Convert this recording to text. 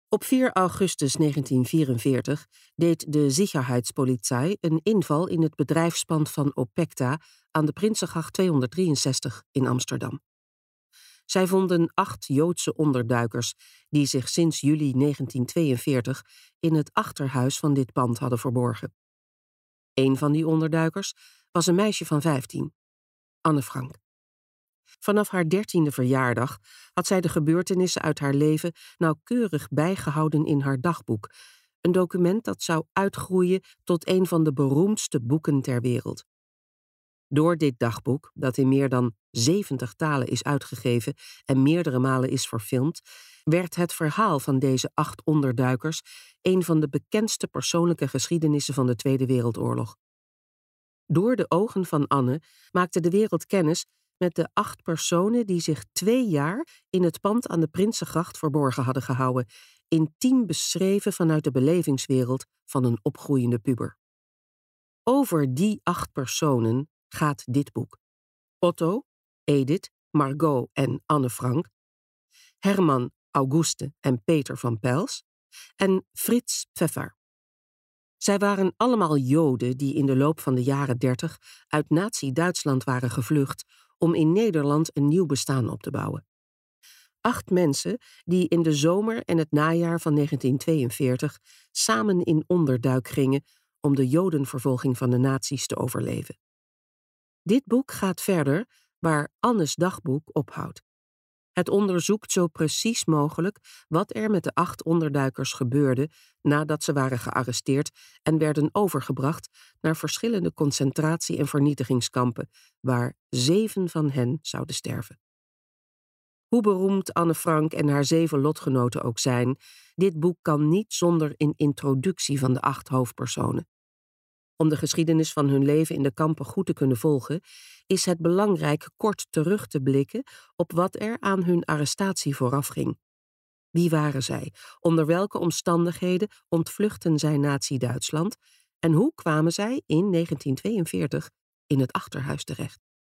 Op 4 augustus 1944 deed de Sicherheitspolizei een inval in het bedrijfspand van Opekta aan de Prinsengracht 263 in Amsterdam. Zij vonden 8 Joodse onderduikers die zich sinds juli 1942 in het achterhuis van dit pand hadden verborgen. Een van die onderduikers was een meisje van 15, Anne Frank. Vanaf haar 13e verjaardag had zij de gebeurtenissen uit haar leven nauwkeurig bijgehouden in haar dagboek, een document dat zou uitgroeien tot een van de beroemdste boeken ter wereld. Door dit dagboek, dat in meer dan 70 talen is uitgegeven en meerdere malen is verfilmd, werd het verhaal van deze 8 onderduikers een van de bekendste persoonlijke geschiedenissen van de Tweede Wereldoorlog. Door de ogen van Anne maakte de wereld kennis met de 8 personen die zich 2 jaar in het pand aan de Prinsengracht verborgen hadden gehouden, intiem beschreven vanuit de belevingswereld van een opgroeiende puber. Over die 8 personen gaat dit boek. Otto, Edith, Margot en Anne Frank, Herman, Auguste en Peter van Pels en Fritz Pfeffer. Zij waren allemaal Joden die in de loop van de jaren 30 uit Nazi-Duitsland waren gevlucht om in Nederland een nieuw bestaan op te bouwen. 8 mensen die in de zomer en het najaar van 1942 samen in onderduik gingen om de Jodenvervolging van de nazi's te overleven. Dit boek gaat verder waar Annes dagboek ophoudt. Het onderzoekt zo precies mogelijk wat er met de 8 onderduikers gebeurde nadat ze waren gearresteerd en werden overgebracht naar verschillende concentratie- en vernietigingskampen, waar 7 van hen zouden sterven. Hoe beroemd Anne Frank en haar 7 lotgenoten ook zijn, dit boek kan niet zonder een introductie van de 8 hoofdpersonen. Om de geschiedenis van hun leven in de kampen goed te kunnen volgen, is het belangrijk kort terug te blikken op wat er aan hun arrestatie voorafging. Wie waren zij? Onder welke omstandigheden ontvluchtten zij Nazi-Duitsland? En hoe kwamen zij in 1942 in het achterhuis terecht?